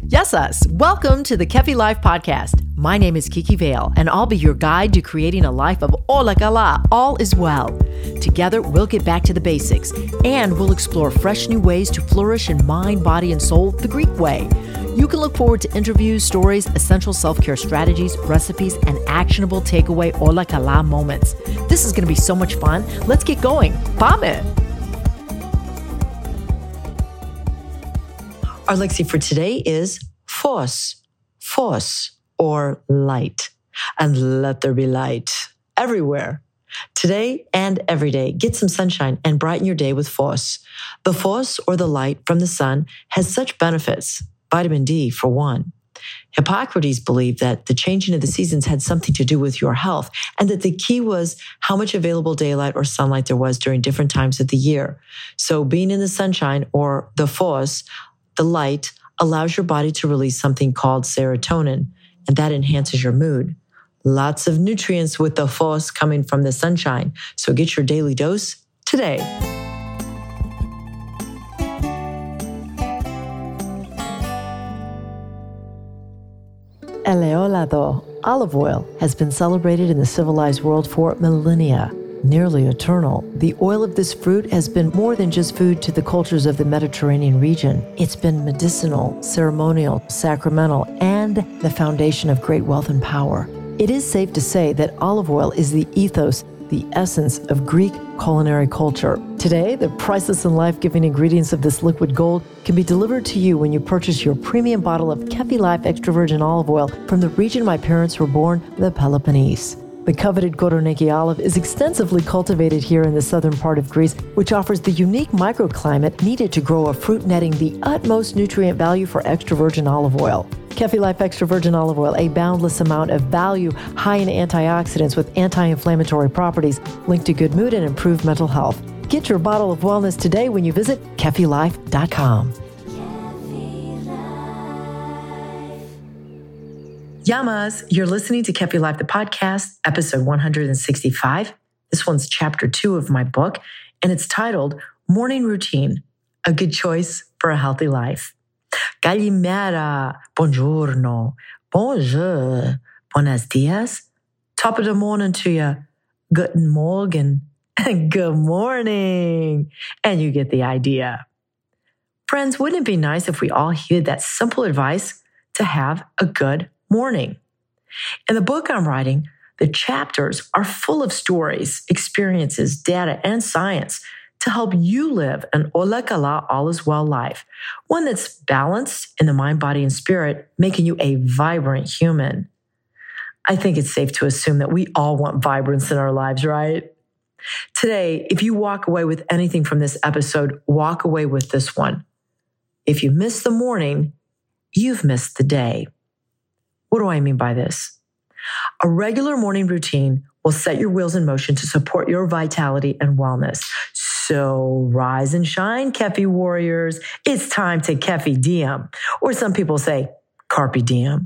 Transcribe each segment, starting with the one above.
Yes, us. Welcome to the Kefi Life Podcast. My name is Kiki Vale, and I'll be your guide to creating a life of Ola Kala, all is well. Together, we'll get back to the basics, and we'll explore fresh new ways to flourish in mind, body, and soul the Greek way. You can look forward to interviews, stories, essential self-care strategies, recipes, and actionable takeaway Ola Kala moments. This is going to be so much fun. Let's get going. Πάμε! Our lexi for today is phos, or light. And let there be light everywhere. Today and every day, get some sunshine and brighten your day with phos. The phos, or the light from the sun, has such benefits. Vitamin D, for one. Hippocrates believed that the changing of the seasons had something to do with your health, and that the key was how much available daylight or sunlight there was during different times of the year. So being in the sunshine, or the phos, the light, allows your body to release something called serotonin, and that enhances your mood. Lots of nutrients with the phos coming from the sunshine. So get your daily dose today. Eleolado, olive oil, has been celebrated in the civilized world for millennia. Nearly eternal, the oil of this fruit has been more than just food to the cultures of the Mediterranean region. It's been medicinal, ceremonial, sacramental, and the foundation of great wealth and power. It is safe to say that olive oil is the ethos, the essence of Greek culinary culture. Today, the priceless and life-giving ingredients of this liquid gold can be delivered to you when you purchase your premium bottle of Kefi Life extra virgin olive oil from the region my parents were born, the Peloponnese. The coveted Koroneiki olive is extensively cultivated here in the southern part of Greece, which offers the unique microclimate needed to grow a fruit netting the utmost nutrient value for extra virgin olive oil. Kefi Life extra virgin olive oil, a boundless amount of value, high in antioxidants with anti-inflammatory properties, linked to good mood and improved mental health. Get your bottle of wellness today when you visit KefiLife.com. Yamas, you're listening to Kefi Life, the podcast, episode 165. This one's chapter 2 of my book, and it's titled Morning Routine, a Good Choice for a Healthy Life. Kalimera, buongiorno, bonjour, buenos dias, top of the morning to you, guten morgen, and good morning. And you get the idea. Friends, wouldn't it be nice if we all heeded that simple advice to have a good morning? In the book I'm writing, the chapters are full of stories, experiences, data, and science to help you live an Ola Kala, all is well life, one that's balanced in the mind, body, and spirit, making you a vibrant human. I think it's safe to assume that we all want vibrance in our lives, right? Today, if you walk away with anything from this episode, walk away with this one. If you miss the morning, you've missed the day. What do I mean by this? A regular morning routine will set your wheels in motion to support your vitality and wellness. So rise and shine, Kefi warriors. It's time to Kefi Diem, or some people say Carpe Diem.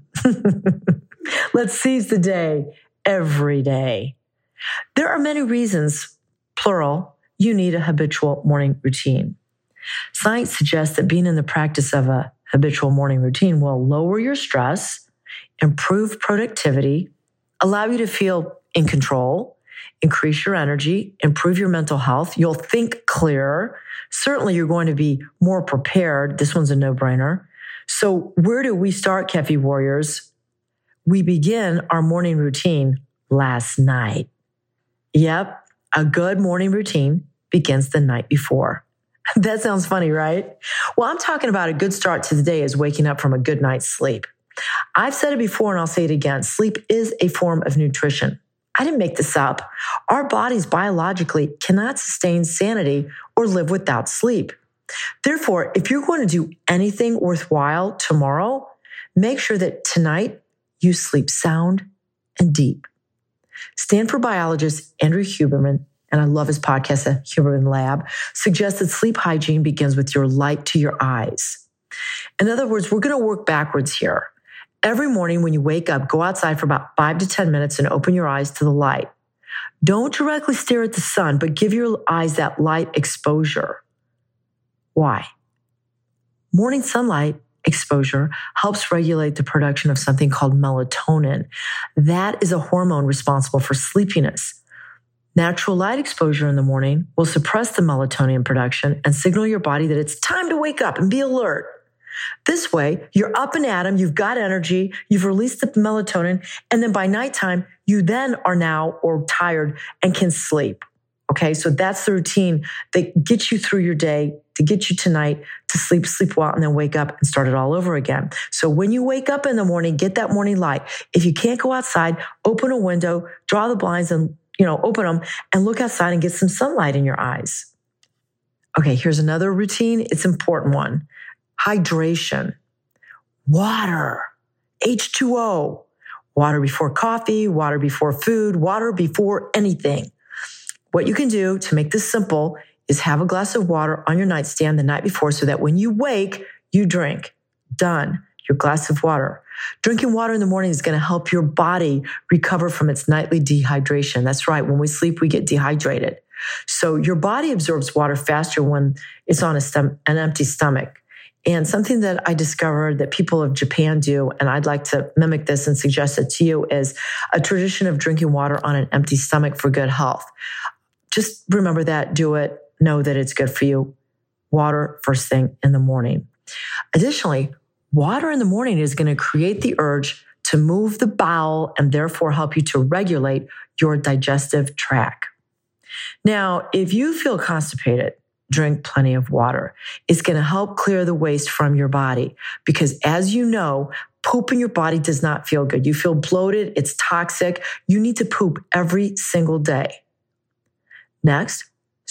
Let's seize the day every day. There are many reasons, plural, you need a habitual morning routine. Science suggests that being in the practice of a habitual morning routine will lower your stress, improve productivity, allow you to feel in control, increase your energy, improve your mental health. You'll think clearer. Certainly, you're going to be more prepared. This one's a no-brainer. So where do we start, Kefi warriors? We begin our morning routine last night. Yep, a good morning routine begins the night before. That sounds funny, right? Well, I'm talking about a good start to the day is waking up from a good night's sleep. I've said it before and I'll say it again. Sleep is a form of nutrition. I didn't make this up. Our bodies biologically cannot sustain sanity or live without sleep. Therefore, if you're going to do anything worthwhile tomorrow, make sure that tonight you sleep sound and deep. Stanford biologist Andrew Huberman, and I love his podcast, The Huberman Lab, suggests that sleep hygiene begins with your light to your eyes. In other words, we're going to work backwards here. Every morning when you wake up, go outside for about 5 to 10 minutes and open your eyes to the light. Don't directly stare at the sun, but give your eyes that light exposure. Why? Morning sunlight exposure helps regulate the production of something called melatonin. That is a hormone responsible for sleepiness. Natural light exposure in the morning will suppress the melatonin production and signal your body that it's time to wake up and be alert. This way, you're up and at 'em, you've got energy, you've released the melatonin, and then by nighttime, you then are now or tired and can sleep. Okay, so that's the routine that gets you through your day, to get you tonight to sleep well, and then wake up and start it all over again. So when you wake up in the morning, get that morning light. If you can't go outside, open a window, draw the blinds and open them and look outside and get some sunlight in your eyes. Okay, here's another routine. It's an important one. Hydration. Water. H2O. Water before coffee, water before food, water before anything. What you can do to make this simple is have a glass of water on your nightstand the night before so that when you wake, you drink. Done. Your glass of water. Drinking water in the morning is going to help your body recover from its nightly dehydration. That's right. When we sleep, we get dehydrated. So your body absorbs water faster when it's on an empty stomach. And something that I discovered that people of Japan do, and I'd like to mimic this and suggest it to you, is a tradition of drinking water on an empty stomach for good health. Just remember that, do it, know that it's good for you. Water first thing in the morning. Additionally, water in the morning is going to create the urge to move the bowel and therefore help you to regulate your digestive tract. Now, if you feel constipated, drink plenty of water. It's going to help clear the waste from your body because, as you know, poop in your body does not feel good. You feel bloated. It's toxic. You need to poop every single day. Next,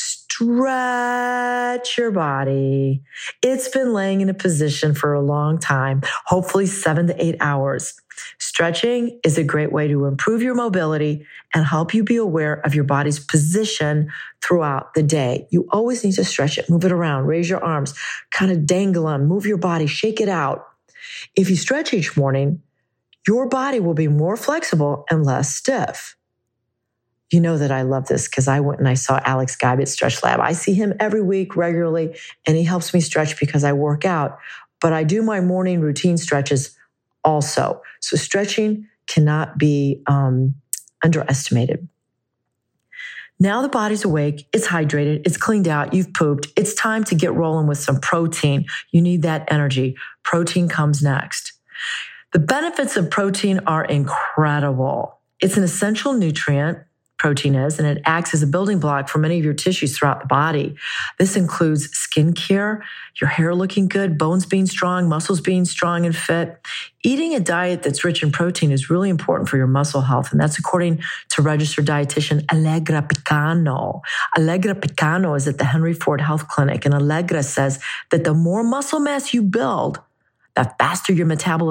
stretch your body. It's been laying in a position for a long time, hopefully 7 to 8 hours. Stretching is a great way to improve your mobility and help you be aware of your body's position throughout the day. You always need to stretch it, move it around, raise your arms, kind of dangle them, move your body, shake it out. If you stretch each morning, your body will be more flexible and less stiff. You know that I love this because I went and I saw Alex Geib at Stretch Lab. I see him every week regularly, and he helps me stretch because I work out. But I do my morning routine stretches also. So stretching cannot be underestimated. Now the body's awake, it's hydrated, it's cleaned out, you've pooped. It's time to get rolling with some protein. You need that energy. Protein comes next. The benefits of protein are incredible. It's an essential nutrient, protein is, and it acts as a building block for many of your tissues throughout the body. This includes skin care, your hair looking good, bones being strong, muscles being strong and fit. Eating a diet that's rich in protein is really important for your muscle health, and that's according to registered dietitian Allegra Picano. Allegra Picano is at the Henry Ford Health Clinic, and Allegra says that the more muscle mass you build, the faster your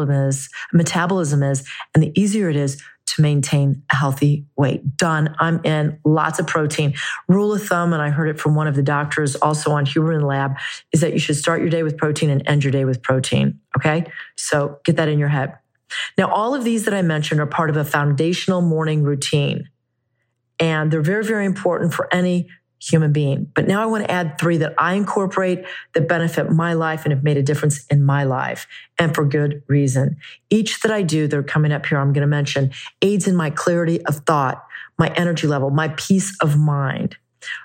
metabolism is, and the easier it is to maintain a healthy weight. Done. I'm in. Lots of protein. Rule of thumb, and I heard it from one of the doctors also on Huberman Lab, is that you should start your day with protein and end your day with protein. Okay? So get that in your head. Now, all of these that I mentioned are part of a foundational morning routine, and they're very, very important for any human being. But now I want to add 3 that I incorporate that benefit my life and have made a difference in my life, and for good reason. Each that I do, they're coming up here, I'm going to mention, aids in my clarity of thought, my energy level, my peace of mind.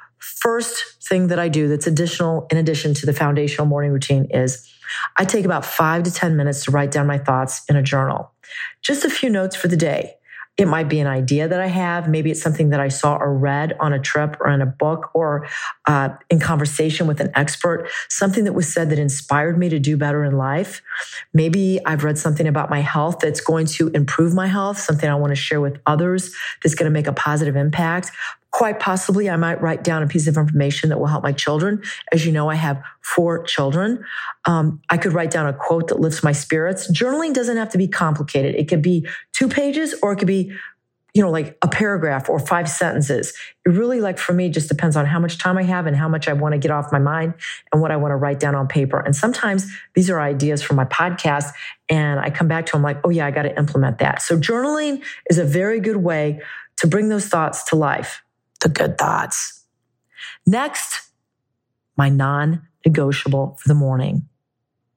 First thing that I do that's additional, in addition to the foundational morning routine, is I take about 5 to 10 minutes to write down my thoughts in a journal. Just a few notes for the day. It might be an idea that I have. Maybe it's something that I saw or read on a trip or in a book or in conversation with an expert, something that was said that inspired me to do better in life. Maybe I've read something about my health that's going to improve my health, something I want to share with others that's going to make a positive impact. Quite possibly, I might write down a piece of information that will help my children. As you know, I have 4 children. I could write down a quote that lifts my spirits. Journaling doesn't have to be complicated. It could be 2 pages, or it could be, like a paragraph or 5 sentences. It really, for me, just depends on how much time I have and how much I want to get off my mind and what I want to write down on paper. And sometimes these are ideas from my podcast, and I come back to them like, oh yeah, I got to implement that. So journaling is a very good way to bring those thoughts to life. The good thoughts. Next, my non-negotiable for the morning.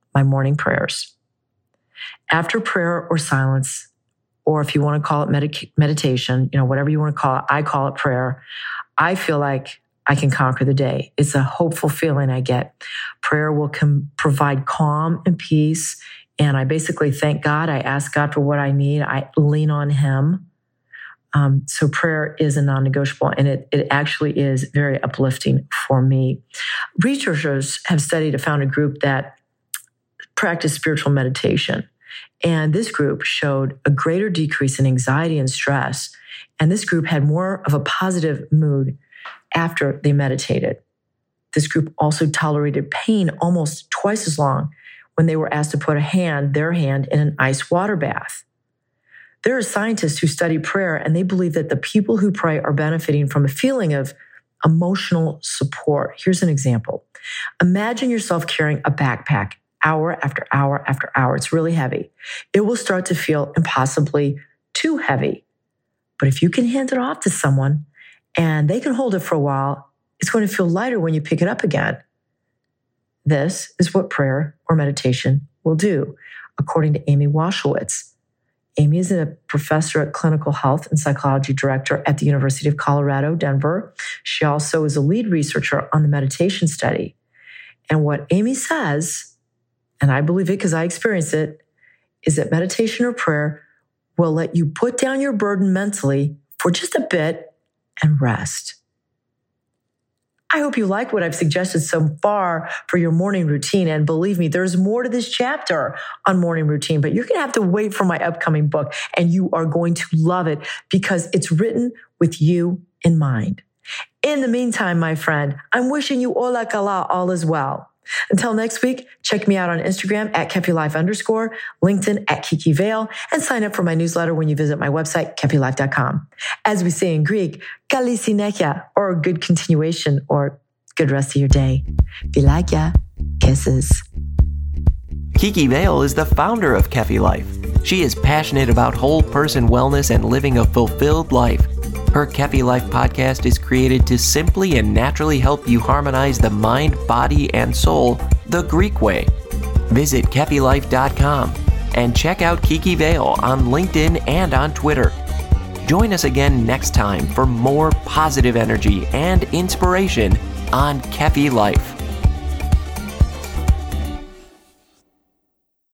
my morning prayers. After prayer or silence, or if you want to call it meditation, whatever you want to call it, I call it prayer. I feel like I can conquer the day. It's a hopeful feeling I get. Prayer will provide calm and peace. And I basically thank God. I ask God for what I need. I lean on Him. So prayer is a non-negotiable, and it actually is very uplifting for me. Researchers have found a group that practiced spiritual meditation. And this group showed a greater decrease in anxiety and stress. And this group had more of a positive mood after they meditated. This group also tolerated pain almost twice as long when they were asked to put their hand in an ice water bath. There are scientists who study prayer, and they believe that the people who pray are benefiting from a feeling of emotional support. Here's an example. Imagine yourself carrying a backpack hour after hour after hour. It's really heavy. It will start to feel impossibly too heavy. But if you can hand it off to someone and they can hold it for a while, it's going to feel lighter when you pick it up again. This is what prayer or meditation will do, according to Amy Washowitz. Amy is a professor at clinical health and psychology director at the University of Colorado, Denver. She also is a lead researcher on the meditation study. And what Amy says, and I believe it because I experienced it, is that meditation or prayer will let you put down your burden mentally for just a bit and rest. I hope you like what I've suggested so far for your morning routine. And believe me, there's more to this chapter on morning routine, but you're going to have to wait for my upcoming book, and you are going to love it because it's written with you in mind. In the meantime, my friend, I'm wishing you ola kala, all is well. Until next week, check me out on Instagram at KefiLife_, LinkedIn at Kiki Vale, and sign up for my newsletter when you visit my website, KefiLife.com. As we say in Greek, kali sinechia, or good continuation, or good rest of your day. Philakia, kisses. Kiki Vale is the founder of Kefi Life. She is passionate about whole person wellness and living a fulfilled life. Her Kefi Life podcast is created to simply and naturally help you harmonize the mind, body, and soul the Greek way. Visit KefiLife.com and check out Kiki Vale on LinkedIn and on Twitter. Join us again next time for more positive energy and inspiration on Kefi Life.